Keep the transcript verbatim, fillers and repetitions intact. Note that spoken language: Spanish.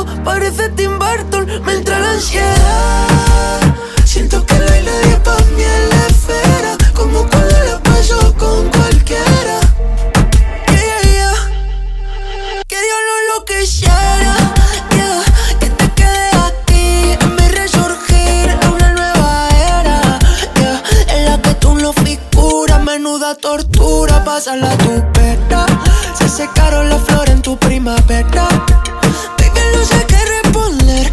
parece Tim Burton, me entra la ansiedad. Siento que no hay nadie pa' mí en la esfera, como cuando la paso con cualquiera. Yeah, yeah, yeah. Que Dios no lo quisiera, yeah. Que te quedes aquí, en mi resurgir, en una nueva era, yeah. En la que tú no figuras, menuda tortura, pásala a tu pena. Se secaron las flores en tu primavera. Baby, no sé qué responder,